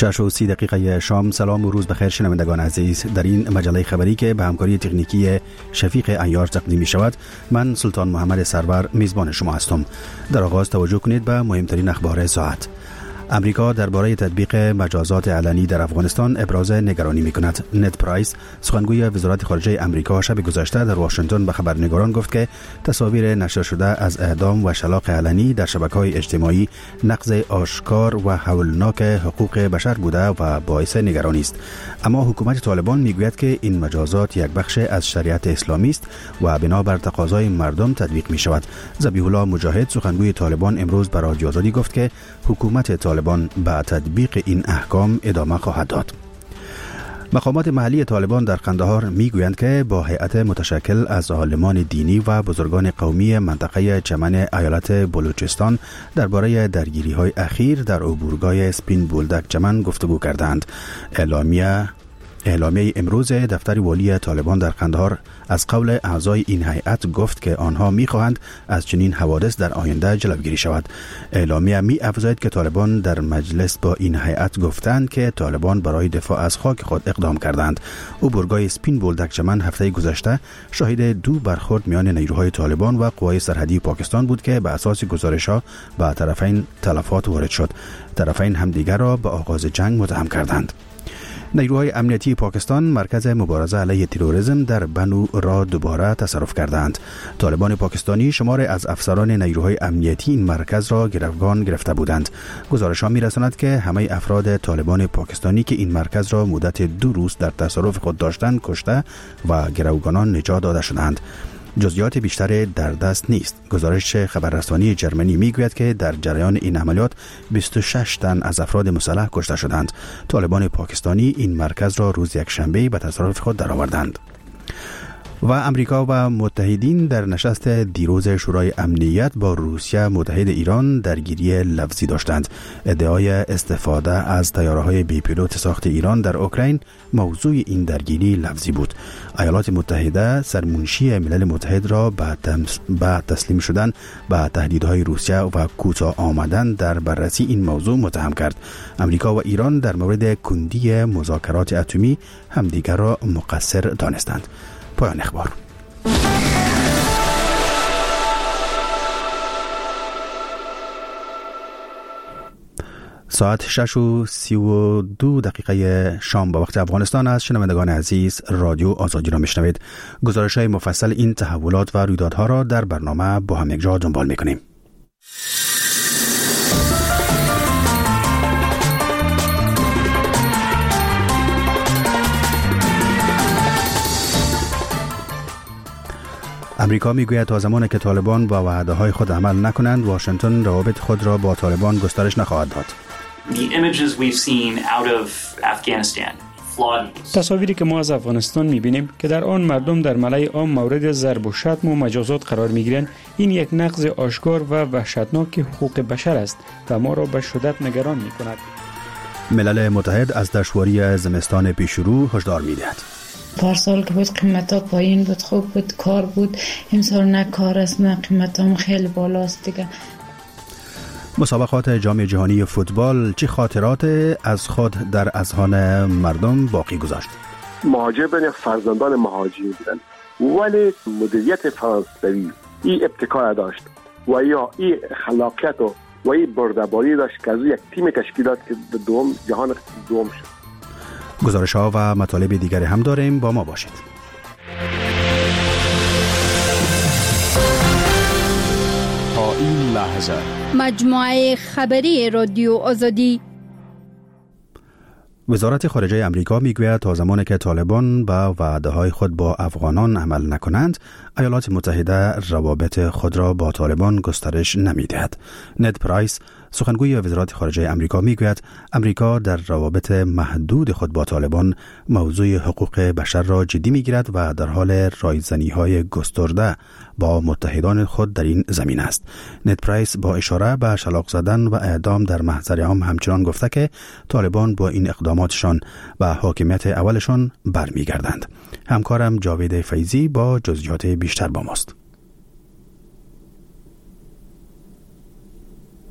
6:30 شام. سلام و روز بخیر شنوندگان عزیز. در این مجله خبری که به همکاری تکنیکی شفیق عیار تقدیم می شود، من سلطان محمد سرور میزبان شما هستم. در آغاز توجه کنید به مهمترین اخبار ساعت. امریکا درباره تطبیق مجازات علنی در افغانستان ابراز نگرانی می‌کند. نت پرایس، سخنگوی وزارت خارجه امریکا، شب گذشته در واشنگتن به خبرنگاران گفت که تصاویر نشر شده از اعدام و شلاق علنی در شبکه‌های اجتماعی نقض آشکار و هولناک حقوق بشر بوده و باعث نگرانی است. اما حکومت طالبان میگوید که این مجازات یک بخش از شریعت اسلامی است و بنابر تقاضای مردم تطبیق می‌شود. ذبیح الله مجاهد، سخنگوی طالبان، امروز به رادیو آزادی گفت که حکومت طالبان به تطبیق این احکام ادامه خواهد داد. مقامات محلی طالبان در قندهار میگویند که با هیئت متشکل از عالمان دینی و بزرگان قومی منطقه چمن ایالت بلوچستان درباره درگیری‌های اخیر در عبورگاه سپین بولدک چمن گفتگو کردند. اعلامیه امروز دفتر والی طالبان در قندهار از قول اعضای این هیئت گفت که آنها می‌خواهند از چنین حوادث در آینده جلوگیری شود. اعلامیه می‌افزاید که طالبان در مجلس با این هیئت گفتند که طالبان برای دفاع از خاک خود اقدام کردند. عبورگاه سپین بولدک چمن هفته گذشته شاهد دو برخورد میان نیروهای طالبان و قوای سرحدی پاکستان بود که به اساس گزارش‌ها به طرفین تلفات وارد شد. طرفین همدیگر را به آغاز جنگ متهم کردند. نیروهای امنیتی پاکستان مرکز مبارزه علیه تروریسم در بنو را دوباره تصرف کردند. طالبان پاکستانی شماری از افسران نیروهای امنیتی این مرکز را گروگان گرفته بودند. گزارش‌ها می‌رساند که همه افراد طالبان پاکستانی که این مرکز را مدت 2 روز در تصرف خود داشتند کشته و گروگانان نجات داده شدند. جزئیات بیشتر در دست نیست. گزارش خبررسانی جرمنی میگوید که در جریان این عملیات 26 تن از افراد مسلح کشته شدند. طالبان پاکستانی این مرکز را روز یکشنبه به تصرف خود درآوردند. و امریکا و متحدین در نشست دیروز شورای امنیت با روسیه متحد ایران درگیری لفظی داشتند. ادعای استفاده از طیاره‌های بی پیلوت ساخت ایران در اوکراین موضوع این درگیری لفظی بود. ایالات متحده سرمنشی ملل متحد را به تسلیم شدن به تهدیدهای روسیه و کوتاه آمدن در بررسی این موضوع متهم کرد. امریکا و ایران در مورد کندی مذاکرات اتمی همدیگر را مقصر دانستند. پایان اخبار. ساعت 6:32 شام به وقت افغانستان است. شنوندگان عزیز، رادیو آزادی را میشنوید. گزارش‌های مفصل این تحولات و رویدادها را در برنامه با هم یک جا دنبال میکنیم. امریکا میگوید تا زمانی که طالبان با وعده‌های خود عمل نکنند، واشنگتن روابط خود را با طالبان گسترش نخواهد داد. تصاویری که ما از افغانستان می‌بینیم که در آن مردم در ملأ عام مورد ضرب و شتم و مجازات قرار می‌گیرند، این یک نقض آشکار و وحشتناک حقوق بشر است و ما را به شدت نگران می‌کند. ملل متحد از دشواری زمستان پیشرو هشدار می‌دهد. پارسال که بود قیمتا پایین بود، خوب بود، کار بود. امسال نه کار است نه قیمتا خیلی بالاست دیگه. مسابقات جام جهانی فوتبال چه خاطرات از خود در اذهان مردم باقی گذاشت؟ مهاجران فرزندان مهاجرین بودند، ولی مدیریت فرانسوی این ابتکار داشت و یا این خلاقیت و این بردباری داشت که از یک تیم تشکیلات که دوم جهان دوم شد. گزارش‌ها و مطالب دیگری هم داریم، با ما باشید. تا این لحظه مجموعه خبری رادیو آزادی. وزارت خارجه امریکا میگوید تا زمانی که طالبان با وعده‌های خود با افغانان عمل نکنند، ایالات متحده روابط خود را با طالبان گسترش نمی‌دهد. نت پرایس، سخنگوی وزارت خارجه امریکا، میگوید امریکا در روابط محدود خود با طالبان موضوع حقوق بشر را جدی میگیرد و در حال رایزنی‌های گسترده با متحدان خود در این زمین است. نت پرایس با اشاره به شلاق زدن و اعدام در محضر عام همچنان گفته که طالبان با این اقداماتشان و حاکمیت اولشان برمیگردند. همکارم جاوید فیضی با جزئیات بیشتر با ماست.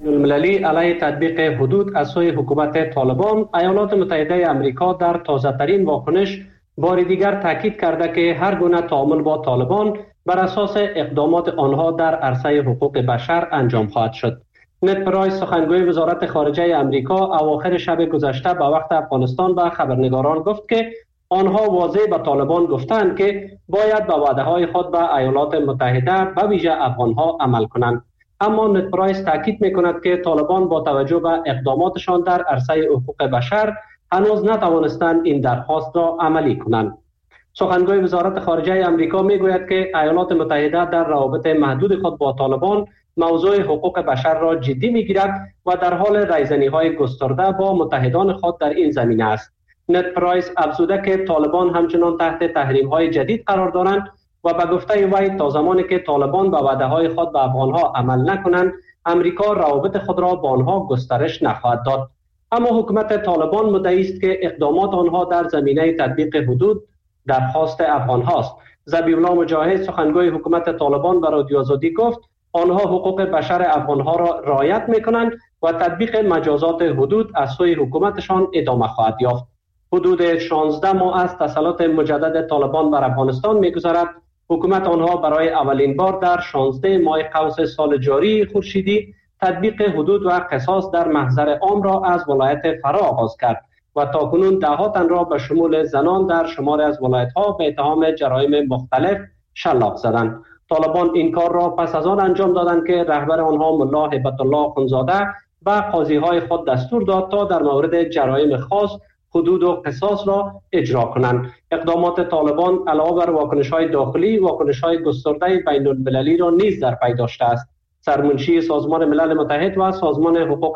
المللی علیه تطبیق حدود از سوی حکومت طالبان، ایالات متحده آمریکا در تازه‌ترین واکنش بار دیگر تاکید کرده که هر گونه تعامل با طالبان بر اساس اقدامات آنها در عرصه حقوق بشر انجام خواهد شد. نت پرایس سخنگوی وزارت خارجه آمریکا اواخر شب گذشته به وقت افغانستان به خبرنگاران گفت که آنها واضح به طالبان گفتند که باید به وعده‌های خود به ایالات متحده به ویژه افغانها عمل کنند. اما نت پرایس تاکید می‌کند که طالبان با توجه به اقداماتشان در عرصه حقوق بشر هنوز نتوانستند این درخواست را عملی کنند. سخنگوی وزارت خارجه آمریکا میگوید که ایالات متحده در روابط محدود خود با طالبان موضوع حقوق بشر را جدی میگیرد و در حال رایزنی‌های گسترده با متحدان خود در این زمینه است. نت پرایس افزوده که طالبان همچنان تحت تحریم‌های جدید قرار دارند و به گفته وی تا زمانی که طالبان به وعده‌های خود به افغانها عمل نکنند، امریکا روابط خود را با آنها گسترش نخواهد داد. اما حکومت طالبان مدعی است که اقدامات آنها در زمینه تطبیق حدود درخواست افغان‌هاست. ذبیح‌الله مجاهد سخنگوی حکومت طالبان به رادیو آزادی گفت آنها حقوق بشر افغان‌ها را رعایت می‌کنند و تطبیق مجازات حدود از سوی حکومتشان ادامه خواهد یافت. حدود 16 ماه از تسلط مجدد طالبان بر افغانستان می‌گذرد. حکومت آنها برای اولین بار در 16 ماه قوس سال جاری خورشیدی تطبیق حدود و قصاص در محضر عام را از ولایت فرا آغاز کرد و تاکنون ده‌ها تن را به شمول زنان در شماری از ولایت‌ها به اتهام جرایم مختلف شلاق زدند. طالبان این کار را پس از آن انجام دادند که رهبر آنها ملا هیبت الله خونزاده به قاضی‌های خود دستور داد تا در مورد جرایم خاص حدود و قصاص را اجرا کنند. اقدامات طالبان علاوه بر واکنش‌های داخلی، واکنش‌های گسترده بین‌المللی را نیز در پی داشته است. سرمنشی سازمان ملل متحد و سازمان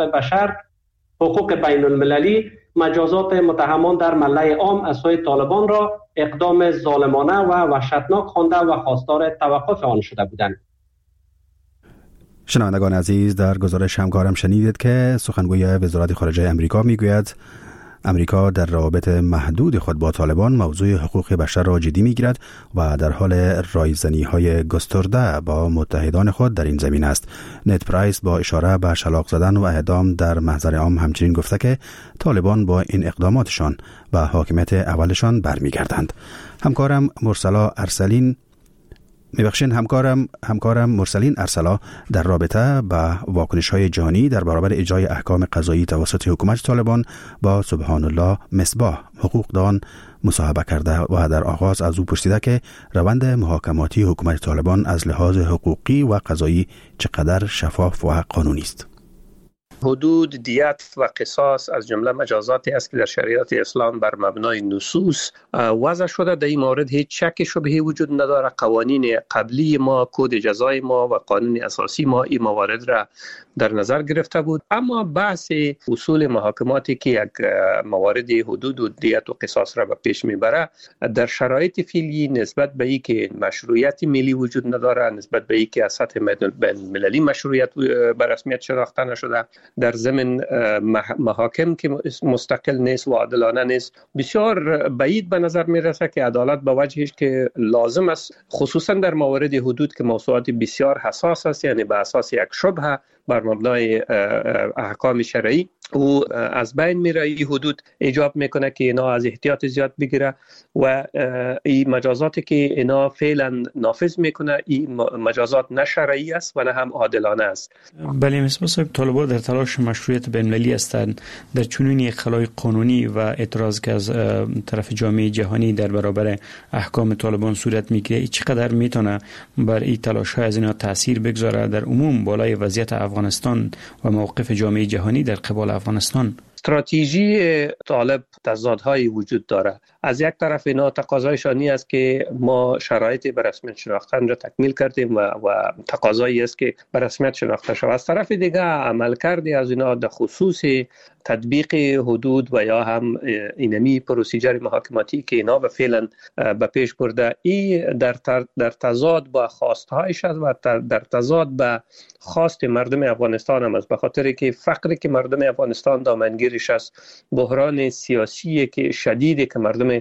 حقوق بین‌المللی مجازات متهمان در ملأ عام از سوی طالبان را اقدام ظالمانه و وحشتناک خوانده و خواستار توقف آن شده بودند. شنوندگان عزیز، در گزارش همکارم شنیدید که سخنگوی وزارت خارجه امریکا میگوید امریکا در روابط محدود خود با طالبان موضوع حقوق بشر را جدی میگیرد و در حال رایزنی‌های گسترده با متحدان خود در این زمینه است. نت پرایس با اشاره به شلاق زدن و اعدام در محضر عام همچنین گفته که طالبان با این اقداماتشان و حاکمیت اولشان برمیگردند. همکارم مرسلین ارسلا در رابطه با واکنش‌های جهانی در برابر اجرای احکام قضایی توسط حکومت طالبان با سبحان الله مصباح حقوقدان مصاحبه کرده و در آغاز از او پرسیده که روند محاکماتی حکومت طالبان از لحاظ حقوقی و قضایی چقدر شفاف و قانونی است. حدود، دیت و قصاص از جمله مجازاتی است که در شریعت اسلام بر مبنای نصوص وضع شده. در این مورد هیچ شک شبهه‌ای وجود نداره. قوانین قبلی ما، کد جزای ما و قانون اساسی ما این موارد را در نظر گرفته بود. اما بحث اصول محاکماتی که یک موارد حدود و دیت و قصاص را به پیش میبره در شرایط فعلی نسبت به این که مشروعیت ملی وجود نداره، نسبت به این که از سطح بین‌المللی مشروعیت به رسمیت شناخته نشده، در ضمن محاکم که مستقل نیست و عادلانه نیست، بسیار بعید به نظر میرسه که عدالت به وجهش که لازم است، خصوصا در موارد حدود که موضوعات بسیار حساس است، یعنی به اساس یک شبهه بر مبنای احکام شرعی او از بین میره. این حدود ایجاب میکنه که اینا از احتیاط زیاد بگیره و این مجازاتی که اینا فعلا نافذ میکنه این مجازات نه شرعی است و نه هم عادلانه است. بله مصباح صاحب، طالبان در تلاش مشروعیت بین‌المللی هستند. در چنین یک خلای قانونی و اعتراض که از طرف جامعه جهانی در برابر احکام طالبان صورت میگیره، چقدر میتونه بر این تلاش‌های از اینا تاثیر بگذاره در عموم بالای وضعیت افغانستان و موقف جامعه جهانی در قبال افغانستان؟ استراتژی طالب تضادهایی وجود داره. از یک طرف اینا تقاضایشانی است که ما شرایط به رسمیت شناختن را تکمیل کردیم و تقاضایی است که به رسمیت شناخته شود. از طرف دیگه عملکردی از اینا در خصوص تطبیق حدود و یا هم اینمی پروسیجر محاکماتی که اینا به فعلا به پیش برده، این در تضاد با خواستهایش است و در تضاد با خواست مردم افغانستان هم است، به خاطر که فقری که مردم افغانستان دامنگیرش است، بحران سیاسی که شدیدی که مردم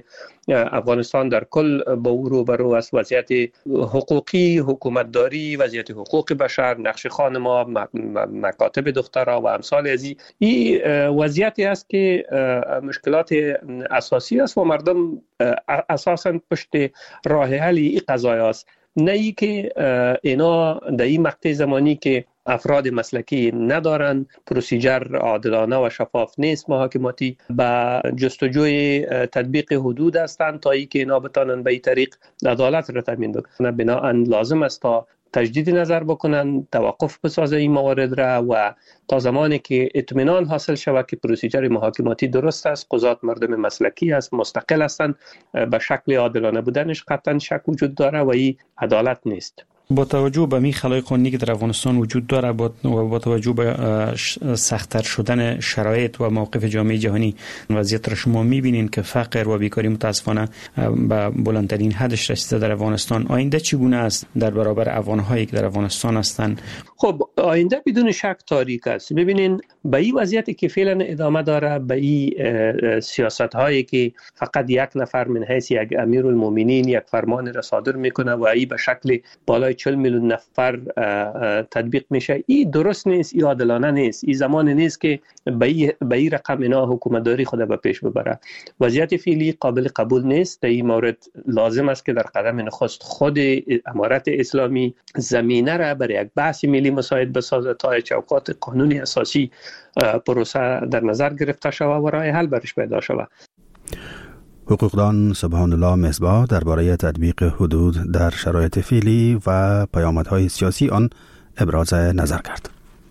افغانستان در کل با او روبرو است. وضعیت حقوقی، حکومتداری، وضعیت حقوق بشر، نقش خانم‌ها، مکاتب دخترها و امثال از این وضعیتی است که مشکلات اساسی است و مردم اساساً پشت راه حل این قضایا است. نه ای که اینا در این مقطع زمانی که افراد مسلکی ندارن، پروسیجر عادلانه و شفاف نیست، محاکماتی به جستجوی تطبیق حدود هستند تا ای که اینا بتانن به این طریق عدالت را تامین بکنن. بنابراین لازم است تا تجدید نظر بکنن، توقف بسازه این موارد را و تا زمانی که اطمینان حاصل شود که پروسیجر محاکماتی درست است، قضات مردم مسلکی است، مستقل هستند، به شکل عادلانه بودنش قطعا شک وجود داره و این عدالت نیست. با توجه به می خلای قانونی که در افغانستان وجود داره و با توجه به سخت‌تر شدن شرایط و موقف جامعه جهانی، وضعیت را شما می‌بینین که فقر و بیکاری متاسفانه به بلندترین حدش رسیده در افغانستان. آینده چگونه است در برابر افغان‌هایی که در افغانستان هستند؟ خب آینده بدون شک تاریک است. ببینین به این وضعیتی که فعلا ادامه داره، به این سیاست‌هایی که فقط یک نفر من حیث یک امیرالمومنین یک فرمان را صادر میکنه و این به شکل بالای 40 میلیون نفر تطبیق میشه، این درست نیست، این عادلانه نیست. این زمان نیست که به این رقم اینا حکومتداری خود به پیش ببره. وضعیت فعلی قابل قبول نیست. در این مورد لازم است که در قدم نخست خود امارت اسلامی زمینه را برای یک بحث ملی مساعد بسازه تا چوکات قانونی اساسی پروسه در نظر گرفته شود و راه حل برش پیدا شود. حقوقدان سبحان الله مصباح درباره تطبیق حدود در شرایط فعلی و پیامدهای سیاسی آن ابراز نظر کرد.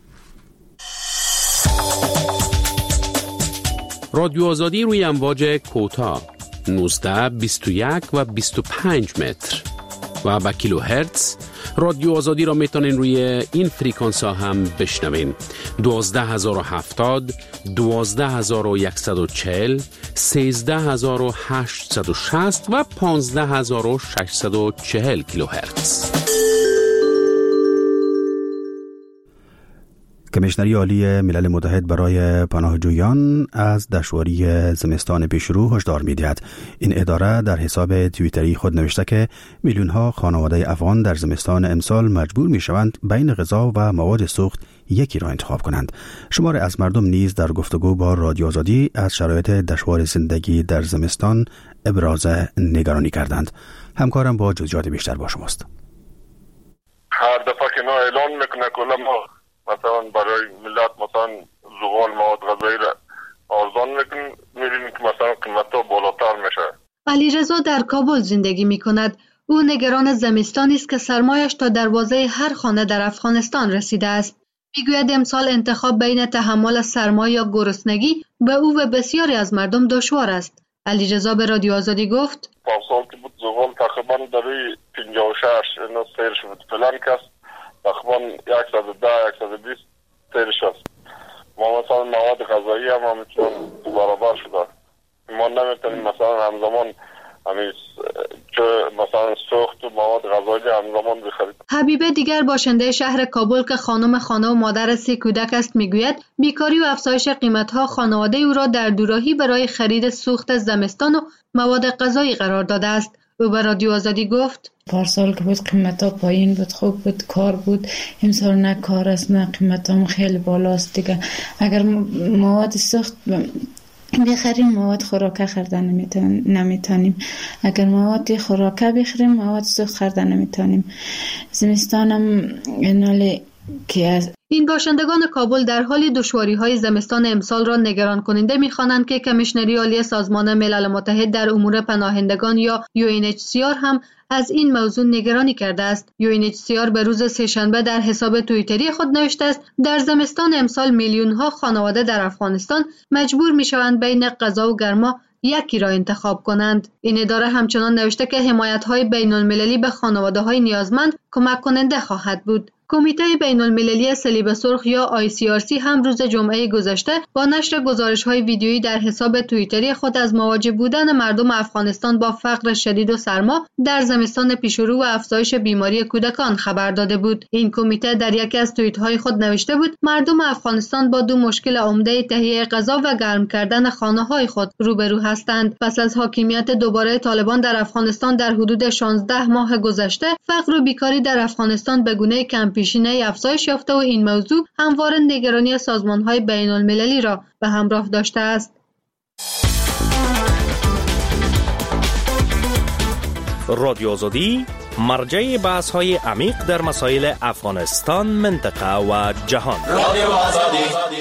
رادیو آزادی روی امواج کوتاه 19، 21 و 25 متر و با کیلو هرتز. رادیو آزادی را میتونین روی این فریکانس ها هم بشنوین: 12070، 12140، 13860 و 15640 کیلوهرتز. کمیشنری عالی ملل متحد برای پناهجویان از دشواری زمستان پیشرو هشدار می‌دهد. این اداره در حساب توییتری خود نوشته که میلیون‌ها خانواده افغان در زمستان امسال مجبور می‌شوند بین غذا و مواد سوخت یکی را انتخاب کنند. شمار از مردم نیز در گفتگو با رادیو آزادی از شرایط دشوار زندگی در زمستان ابراز نگرانی کردند. همکارم با جزئیات بیشتر با شماست. هر دفعه که اعلان میکنه کلا ما مثلا برای ملت مثلا زغال مواد غذایی را ارزان می‌بینیم که مثلا قیمت‌ها بالاتر میشه. علیرضا در کابل زندگی می‌کند. او نگران زمستانی است که سرمایش تا دروازه هر خانه در افغانستان رسیده است. میگوید امسال انتخاب بین تحمل سرما یا گرسنگی به او و بسیاری از مردم دشوار است. علیرضا به رادیو آزادی گفت: پارسال که بود زغال تقریبا در 56 اینا سیر شد، فلان کس تقریبا 110 120 سیرش است. ما مثلا مواد غذایی هم همچنان برابر شده. ما نمیتونیم مثلا همزمان مثلا سوخت و مواد غذایی همزمان بخرید. حبیبه دیگر باشنده شهر کابل که خانم خانه و مادر 3 کودک است میگوید بیکاری و افزایش قیمت‌ها خانواده او را در دوراهی برای خرید سوخت زمستان و مواد غذایی قرار داده است. او به رادیو آزادی گفت: پارسال که بود قیمتا پایین بود، خوب بود، کار بود. امسال نه کار است نه قیمتا خیلی بالاست دیگه. اگر مواد سوخت بخریم مواد خوراکه خریدن نمیتونیم. اگر مواد خوراکه بخریم مواد سوخت خریدن نمیتونیم. زمستان هم این باشندگان کابل در حال دشواری‌های زمستان امسال را نگران کننده می‌خوانند که کمیشنری عالی سازمان ملل متحد در امور پناهندگان یا UNHCR هم از این موضوع نگرانی کرده است. UNHCR به روز سه‌شنبه در حساب توییتری خود نوشته است در زمستان امسال میلیون‌ها خانواده در افغانستان مجبور می‌شوند بین غذا و گرما یکی را انتخاب کنند. این اداره همچنان نوشته که حمایت‌های بین‌المللی به خانواده‌های نیازمند کمک کننده خواهد بود. کمیته بین المللی صلیب سرخ یا ICRC هم روز جمعه گذشته با نشر گزارش‌های ویدیویی در حساب توییتری خود از مواجه بودن مردم افغانستان با فقر شدید و سرما در زمستان پیشرو و افزایش بیماری کودکان خبر داده بود. این کمیته در یکی از توییت‌های خود نوشته بود مردم افغانستان با دو مشکل عمده تهیه غذا و گرم کردن خانه‌های خود روبرو هستند. پس از حاکمیت دوباره طالبان در افغانستان در حدود 16 ماه گذشته، فقر و بیکاری در افغانستان به گونه کم‌پیشینه افزایش یافته و این موضوع همواره نگرانی سازمان‌های بین‌المللی را به همراه داشته است. رادیو آزادی مرجع بحث‌های عمیق در مسائل افغانستان، منطقه و جهان. رادیو آزادی.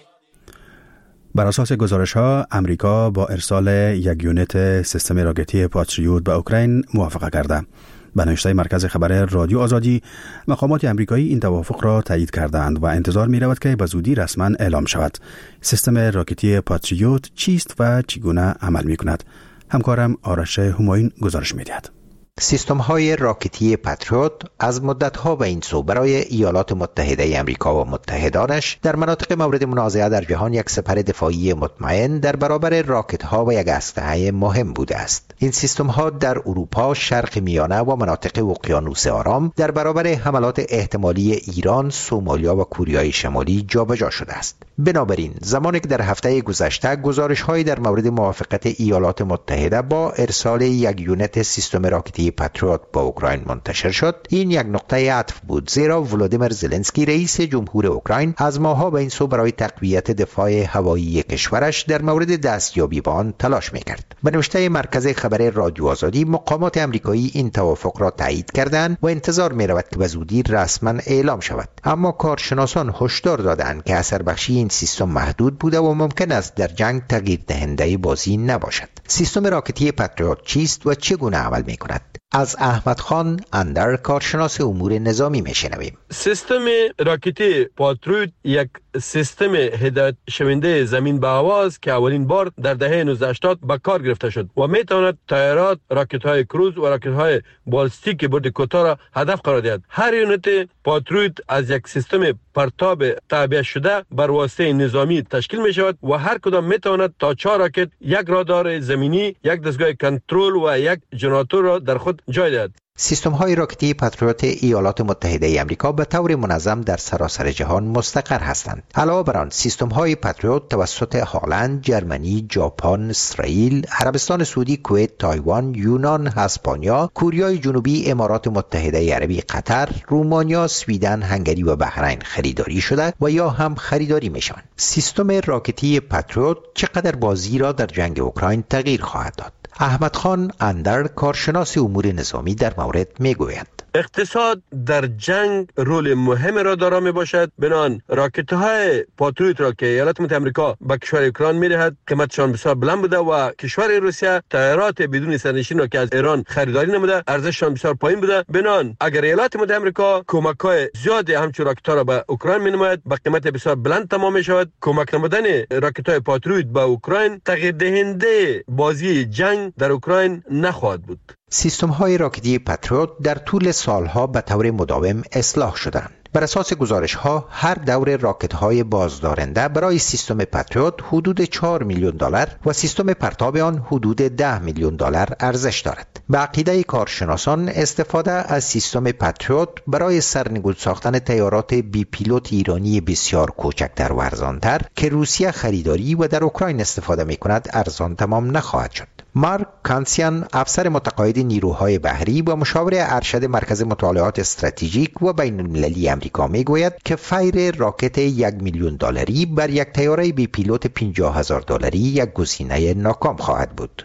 بر اساس گزارش‌ها امریکا با ارسال یک یونیت سیستم راکتی پاتریوت به اوکراین موافقت کرده. به نوشته مرکز خبر رادیو آزادی، مقامات امریکایی این توافق را تایید کردند و انتظار می‌رود که به زودی رسما اعلام شود. سیستم راکتی پاتریوت چیست و چگونه عمل می‌کند؟ همکارم آرش همایون گزارش می‌دهد. سیستم‌های راکتی پاتریوت از مدت‌ها به این سو برای ایالات متحده آمریکا و متحدانش در مناطق مورد منازعه در جهان یک سپر دفاعی مطمئن در برابر راکت‌ها و یک اسلحه مهم بوده است. این سیستم‌ها در اروپا، شرق میانه و مناطق اقیانوس آرام در برابر حملات احتمالی ایران، سومالیا و کوریای شمالی جابجا شده است. بنابراین زمانی که در هفته گذشته گزارش‌هایی در مورد موافقت ایالات متحده با ارسال یک یونیت سیستم راکتی پاتریوت با اوکراین منتشر شد، این یک نقطه عطف بود، زیرا ولادیمیر زلنسکی رئیس جمهور اوکراین از ماه‌ها به این سو برای تقویت دفاع هوایی کشورش در مورد دستیابی به آن تلاش می‌کرد. به نوشته مرکز خبر رادیو آزادی، مقامات آمریکایی این توافق را تایید کردند و انتظار می‌رود که به زودی رسما اعلام شود. اما کارشناسان هشدار دادند که اثر بخشی این سیستم محدود بوده و ممکن است در جنگ تغییر دهنده بازی نباشد. سیستم راکتی پاتریوت چیست و چگونه عمل می‌کند؟ از احمد خان اندر، کارشناس امور نظامی، میشنویم. سیستم راکتی پاتریوت یک سیستم هدایت شونده زمین به هوا است که اولین بار در دهه 1980 به کار گرفته شد و میتواند طیارات، راکت‌های کروز و راکت‌های بالستیک برد کوتاه را هدف قرار دهد. هر یونیت پاتریوت از یک سیستم پرتاب تعبیه شده بر واسطه نظامی تشکیل می شود و هر کدام میتواند تا 4 راکت، یک رادار زمینی، یک دستگاه کنترل و یک ژنراتور را در خود جای دهد. سیستم‌های راکتی پاتریوت ایالات متحده آمریکا به طور منظم در سراسر جهان مستقر هستند. علاوه بر آن، سیستم‌های پاتریوت توسط هلند، جرمنی، ژاپن، اسرائیل، عربستان سعودی، کویت، تایوان، یونان، اسپانیا، کوریای جنوبی، امارات متحده عربی، قطر، رومانیا، سویدن، هنگری و بحرین خریداری شده و یا هم خریداری می‌شوند. سیستم راکتی پاتریوت چقدر بازی را در جنگ اوکراین تغییر خواهد داد؟ احمد خان اندر، کارشناس امور نظامی، در مورد میگوید. اقتصاد در جنگ رول مهم را دارا می باشد. بنان راکت‌های پاتریوت را که ایالات متحده آمریکا به کشور اوکراین می‌دهد قیمتشان بسیار بلند بوده و کشور روسیه طیارات بدون سرنشین را که از ایران خریداری نموده ارزششان بسیار پایین بوده. بنان اگر ایالات متحده آمریکا کمک‌های زیادی همچون راکت‌ها را به اوکراین می‌نماید به قیمت بسیار بلند تمام می‌شود. کمک نمودن راکت‌های پاتریوت به اوکراین تغییر دهنده بازی جنگ در اوکراین نخواهد بود. سیستم‌های راکتی پاتریوت در طول سالها به طور مداوم اصلاح شدند. بر اساس گزارش‌ها هر دور راکت‌های بازدارنده برای سیستم پاتریوت حدود 4 میلیون دلار و سیستم پرتاب آن حدود 10 میلیون دلار ارزش دارد. به عقیده کارشناسان استفاده از سیستم پاتریوت برای سرنگون ساختن طیارات بی پیلوت ایرانی بسیار کوچکتر و ارزانتر که روسیه خریداری و در اوکراین استفاده می‌کند ارزان تمام نخواهد شد. مارک کانسیان، افسر متقاعد نیروهای بحری و مشاور ارشد مرکز مطالعات استراتژیک و بین المللی آمریکا میگوید که فیر راکت 1 میلیون دلاری بر یک طیاره بی پیلوت 50,000 دلاری یک گزینه ناکام خواهد بود.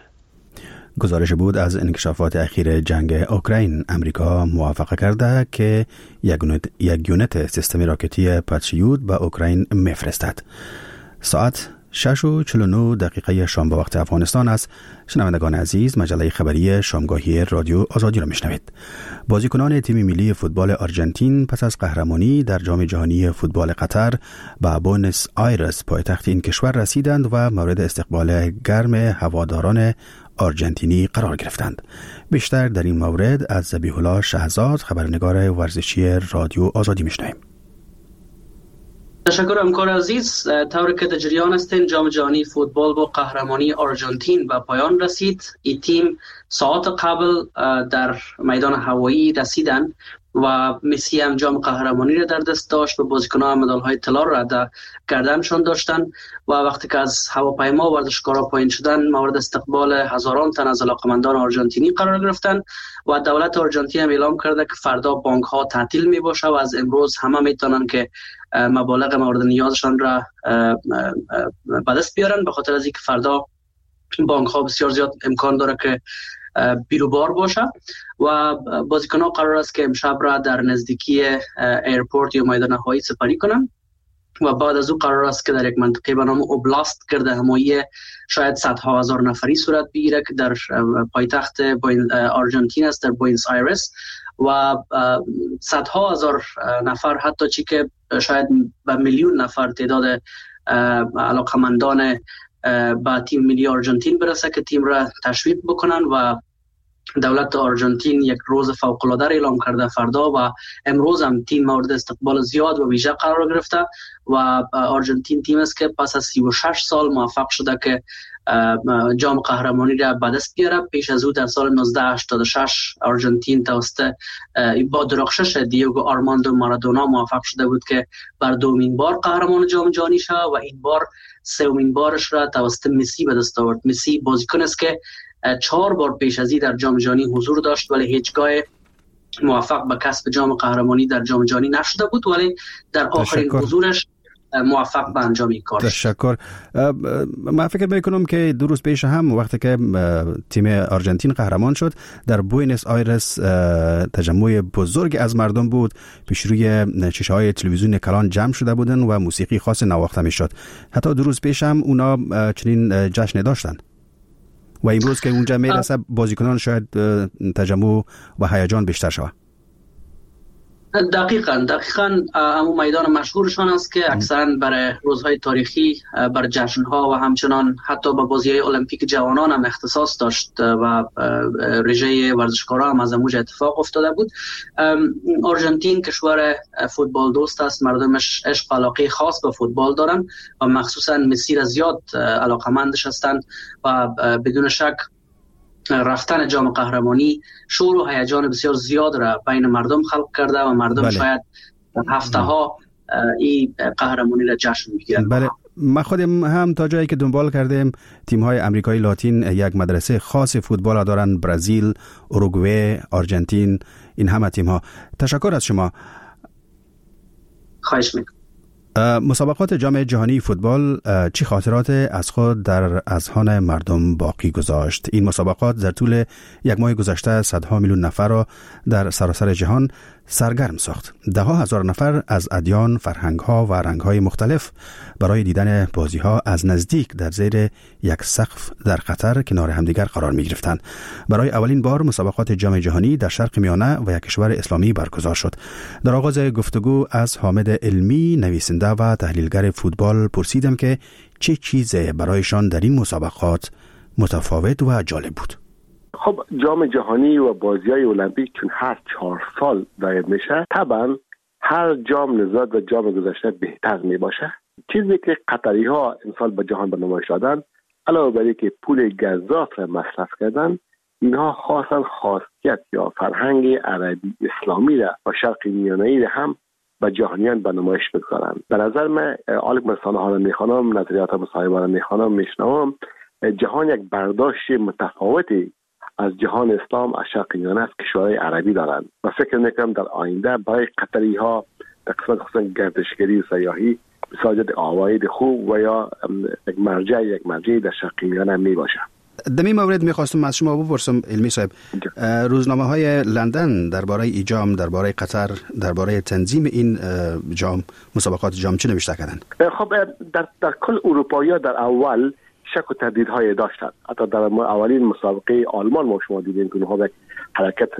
گزارش بود از انکشافات اخیر جنگ اوکراین. امریکا موافقت کرده که یک یونیت سیستم راکتی پاتریوت به اوکراین میفرستد. ساعت 6:49 شام به وقت افغانستان است. شنوندگان عزیز، مجله خبری شامگاهی رادیو آزادی را میشنوید. بازیکنان تیم ملی فوتبال آرژانتین پس از قهرمانی در جام جهانی فوتبال قطر به بونس آیرس پایتخت این کشور رسیدند و مورد استقبال گرم هواداران آرژانتینی قرار گرفتند. بیشتر در این مورد از ذبیح الله شهزاد، خبرنگار ورزشی رادیو آزادی میشنویم. تشکر همکار عزیز. طوری که در جریان هستین، جام جهانی فوتبال با قهرمانی آرژانتین به پایان رسید. این تیم ساعت قبل در میدان هوایی رسیدن و مسی هم جام قهرمانی را در دست داشت و بازیکنان مدال‌های طلا را در گردنشان داشتن و وقتی که از هواپیما ورزشکارا پایین شدن مورد استقبال هزاران تن از علاقمندان آرژانتینی قرار گرفتن و دولت آرژانتین هم اعلام کرده که فردا بانک ها تعطیل می باشه و از امروز همه میتونن که مبالغ مورد نیازشان را به دست بیارن، به خاطر از اینکه فردا بانک ها بسیار زیاد امکان داره که بیروبار باشه و بازیکنان قرار است که امشب را در نزدیکی ایرپورت یا میدان هوایی سپری کنند و بعد از او قرار است که در یک منطقه به نام اوبلاست گرد همایی شاید صدها هزار نفری صورت بگیره که در پایتخت آرژانتین است، در بوئنوس آیرس و صدها هزار نفر، حتی چی که شاید به میلیون نفر تعداد علاقمندان با تیم ملی آرژانتین برسه که تیم را تشویق بکنن و دولت آرژانتین یک روز فوق‌العاده اعلام کرده فردا و امروز هم تیم مورد استقبال زیاد و ویژه قرار گرفته و آرژانتین تیم است که پس از 36 سال موفق شده که جام قهرمانی را به دست بیاره. پیش از او در سال 1986 آرژانتین توسط با درخشش دیگو آرماندو مارادونا موفق شده بود که بر دومین بار قهرمان جام جهانی شد و این بار سومین بارش را توسط مسی به دست آورد. مسی بازیکن است که 4 بار پیش از این در جام جهانی حضور داشت ولی هیچگاه موفق به کسب جام قهرمانی در جام جهانی نشده بود، ولی در آخرین حضورش موفق به انجام این کار. تشکر. من فکر میکنم که 2 روز پیش هم وقتی که تیم آرژانتین قهرمان شد در بوئنوس آیرس تجمع بزرگ از مردم بود، پیش روی شاشه‌های تلویزیون کلان جمع شده بودن و موسیقی خاص نواخته میشد. حتی 2 روز پیش هم اونا چنین جشن داشتن و امروز که اونجا میرسه بازیکنان شاید تجمع و هیجان بیشتر شود. دقیقاً همون میدان مشهورشان است که اکثرا برای روزهای تاریخی، بر جشنها و همچنان حتی به بازی‌های المپیک جوانان هم اختصاص داشت و رژه ورزشکارا هم از اموج اتفاق افتاده بود. آرژانتین کشور فوتبال دوست است، مردمش عشق و علاقه خاص به فوتبال دارن و مخصوصا مسی را زیاد علاقمندش هستند و بدون شک رفتن جام قهرمانی شور و هیجان بسیار زیاد را بین مردم خلق کرده و مردم شاید هفته ها این قهرمانی را جشن میگیرند. بله، ما خودم هم تا جایی که دنبال کردیم تیم های امریکای لاتین یک مدرسه خاص فوتبال دارن، برزیل، اوروگوئه، آرژانتین، این همه تیم ها. تشکر از شما. خواهش میکنم. مسابقات جام جهانی فوتبال چه خاطرات از خود در اذهان مردم باقی گذاشت؟ این مسابقات در طول یک ماه گذشته صدها میلیون نفر را در سراسر جهان سرگرم ساخت. ده ها هزار نفر از ادیان، فرهنگ‌ها و رنگ‌های مختلف برای دیدن بازی‌ها از نزدیک در زیر یک سقف در قطر کنار همدیگر قرار می‌گرفتند. برای اولین بار مسابقات جام جهانی در شرق میانه و یک کشور اسلامی برگزار شد. در آغاز گفتگو از حامد علمی، نویسنده و تحلیلگر فوتبال، پرسیدم که چه چیزی برایشان در این مسابقات متفاوت و جالب بود. خب جام جهانی و بازی‌های المپیک چون هر 4 سال دایر میشه، طبعا هر جام نسبت به جام گذشته بهتر می باشه. چیزی که قطری ها امسال به جهان به نمایش دادن، علاوه بر اینکه پول گزاف را مصرف کردن، اینها خاصا خاصیت یا فرهنگ عربی اسلامی را و شرق میانه‌ای را هم به جهانیان به نمایش بگذارن. به نظر من آلک مسانه ها را میخوانم، نظریات مصاحبه را میخوانم، میشنوم، جهان یک برداشت متفاوتی از جهان اسلام از شرق میانه از کشورهای عربی دارند و فکر میکنم در آینده برای قطری ها در قسمت خصوصا گردشگری و سیاحی بسیار عواید خوب و یا یک مرجع در شرق میانه می باشه. در این مورد میخواستم از شما بپرسم علمی صاحب، روزنامه های لندن درباره این جام، درباره قطر، درباره تنظیم این جام، مسابقات جام چه نوشته کردند؟ خب در کل اروپایی در اول شک و تردیدهای داشتند. حتی در اولین مسابقه آلمان ما شما دیدیم که اونها یک حرکت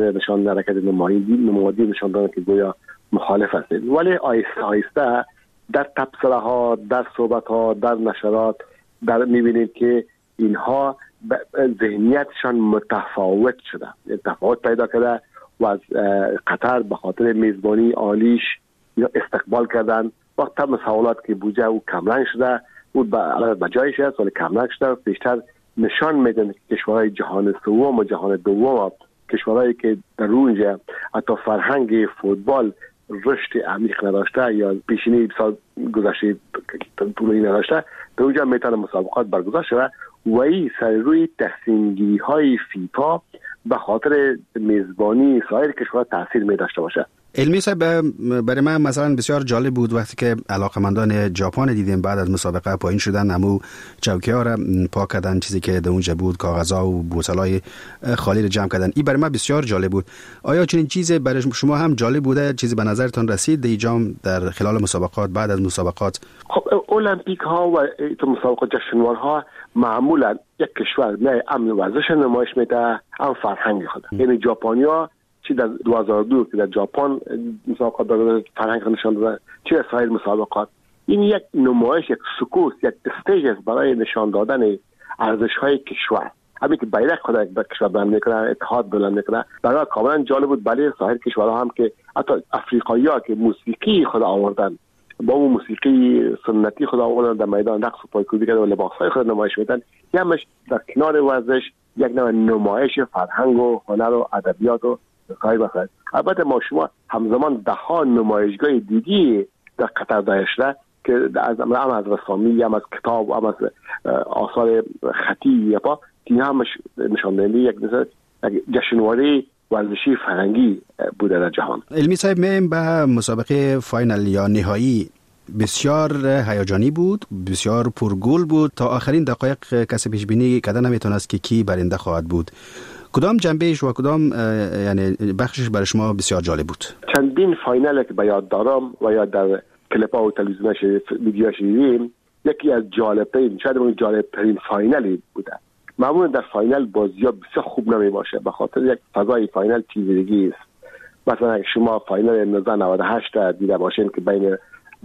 نمادی نشان دادن که گویا مخالف هستند، ولی آهسته در تبصره ها، در صحبت ها، در نشرات در میبینید که اینها ذهنیتشان متفاوت شده، تفاوت پیدا کرده و از قطر به خاطر میزبانی عالیش استقبال کردن. وقت طبع سوالات که بودجه او کمرنگ شده بود به جایش است، ولی کمرنگ شده. بیشتر نشان میدن که کشورهای جهان سوم و جهان دوم، کشورهایی که در اونجا حتی فرهنگ فوتبال رشد عمیق نداشته یا پیشینه سال گذشته طولانی نداشته، در اونجا میتونه مسابقات برگزار شده و این سر روی تصمیم گیری های فیفا به خاطر میزبانی سایر کشورها تاثیر می داشته باشه. علمی صاحب، برای من مثلا بسیار جالب بود وقتی که علاقمندان ژاپن دیدیم بعد از مسابقه پایین شدن، امو چوکی‌ها را پاک کردن، چیزی که در اونجا بود کاغذها و بوتلای خالی را جمع کردن. این برای من بسیار جالب بود. آیا چنین چیزی برای شما هم جالب بوده؟ چیزی به نظرتان رسید اینجام در خلال مسابقات بعد از مسابقات؟ خب المپیک ها و مسابقات جشنوارها معمولا یک کشور نه امن ورزش نمایش میده، هم فرهنگ خود. یعنی ژاپنیا چی در 2002 که در ژاپن مسابقات دادن فرهنگ نشان دادن، چی در سایر مسابقات. این یک نمایش، یک سکوت، یک استیج است برای نشان دادن ارزش های کشور. همین که بیرق خود یک کشور بلند میکنه، اتحاد بلند میکنه، برای کاملا جالب بود. برای سایر کشورها هم که حتی افریقایی ها که موسیقی خود آوردن، با اون موسیقی سنتی خود آوردن در میدان رقص و پایکوبی کردن و لباسهای خود نمایش میدن، یکمش در کنار ورزش یک نوع نمایش فرهنگ و هنر و ادبیات و کاری بخواهد. البته ما شما همزمان ده ها نمایشگاه دیگی در قطر داشته که هم از رسامی، هم از کتاب، هم از آثار خطی یپا که همش نشان دهنده یک جشنواره ورزشی فرهنگی بوده در جهان. علمی صاحب، میم به مسابقه فاینال یا نهایی بسیار هیجانی بود، بسیار پرگل بود. تا آخرین دقایق کسی پیش بینی کرده نمیتونست که کی برنده خواهد بود. کدام جنبهش و کدام یعنی بخشش برای شما بسیار جالب بود؟ چندین فاینال که به یاد دارم و یا در کلیپ‌ها و تلویزیون ویدیو شدیدیم، یکی از جالب‌ترین، شاید اون جالب‌ترین فاینالی بوده. معمولا در فاینال بازی‌ها بسیار خوب نمی‌باشه به خاطر یک فضای فاینال تیزگی است. مثلا شما فاینال 1998 دیده باشین که بین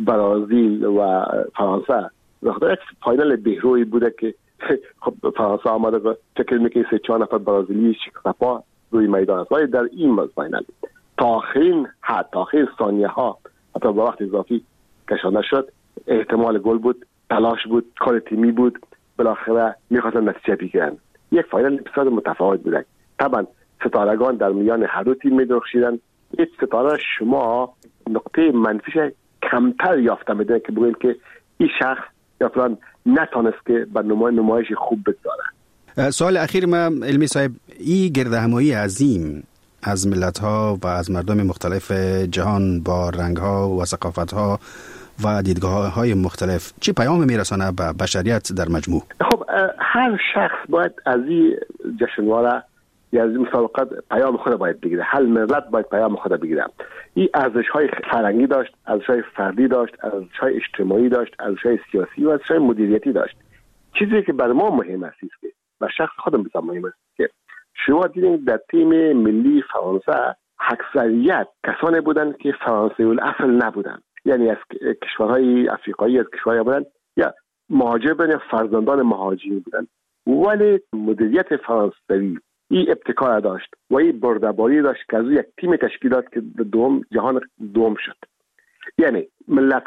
برزیل و فرانسه، بخاطر یک فاینال بهروی بوده که خب فرانسه آمده که فکر میکنه 3-4 نفر برازیلی شکستپا روی میدان است. ولی در این فاینال تا آخرین ثانیه ها حتی با وقت اضافی کشانده شد، احتمال گل بود، تلاش بود، کار تیمی بود، بالاخره میخواستن نتیجه بگیرن. یک فاینال بسیار متفاوت بود. طبعا ستارگان در میان هر دو تیم میدرخشیدن. یک ستاره شما نقطه منفیش کمتر یافته میده که بگویید که این شخص یا فلان نتونست که بر نمایش خوب بگذاره. سوال اخیر ما علمی صاحب، این گردهمایی عظیم از ملت‌ها و از مردم مختلف جهان با رنگ‌ها و ثقافت‌ها و دیدگاه‌های مختلف چی پیام میرسانه به بشریت در مجموع؟ خب هر شخص باید از این جشنواره یا از این مسابقات پیام خود باید بگیره. هر ملت باید پیام خود بگیره. این ارزش‌های فرهنگی داشت، ارزش‌های فردی داشت، ارزش‌های اجتماعی داشت، ارزش‌های سیاسی و ارزش‌های مدیریتی داشت. چیزی که برای ما مهم است که و شخص خودم بسیار مهم است که شما دیدین در تیم ملی فرانسه اکثریت کسانی بودند که فرانسوی الاصل نبودند، یعنی از کشورهای افریقایی، از کشورهای بودند یا مهاجر بودند یا فرزندان مهاجرین بودند. ولی مدیریت فرانسوی این ابتکار داشت و این بردباری داشت که از یک تیم تشکیلات که جهان دوم شد. یعنی ملت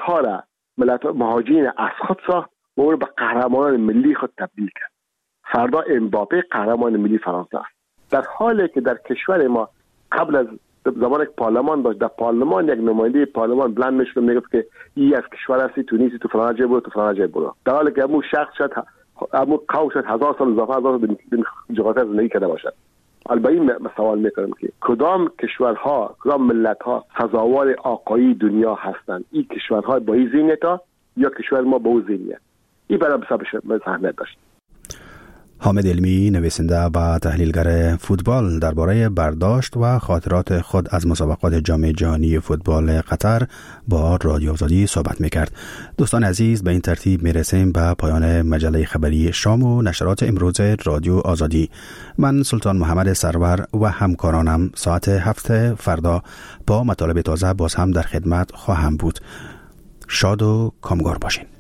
مهاجرین از خود ساخت و اون به قهرمانان ملی خود تبدیل کرد. فردا امباپه قهرمان ملی فرانسه است، در حالی که در کشور ما قبل از زمان پارلمان داشت، در پارلمان یک نماینده پارلمان بلند میشد میگفت که این از کشور هستی، تونسی، تو فلان جای برو، تو فلان جای برو، در حالی که همون شخص شد، همون قوم شد 1000 سال اضافه 1000 سال به جغرافیا زندگی کرده باشد. البته این سوال میکنم که کدام کشورها، کدام ملت‌ها سزاوار آقایی دنیا هستند؟ این کشورها با این ذهنیت یا کشور ما با اون ذهنیت؟ این برای بسیار اهمیت داشت. حامد علمی، نویسنده و تحلیلگر فوتبال، درباره برداشت و خاطرات خود از مسابقات جام جهانی فوتبال قطر با رادیو آزادی صحبت میکرد. دوستان عزیز، به این ترتیب میرسیم به پایان مجله خبری شام و نشرات امروز رادیو آزادی. من سلطان محمد سرور و همکارانم ساعت 7 فردا با مطالب تازه باز هم در خدمت خواهم بود. شاد و کامگار باشین.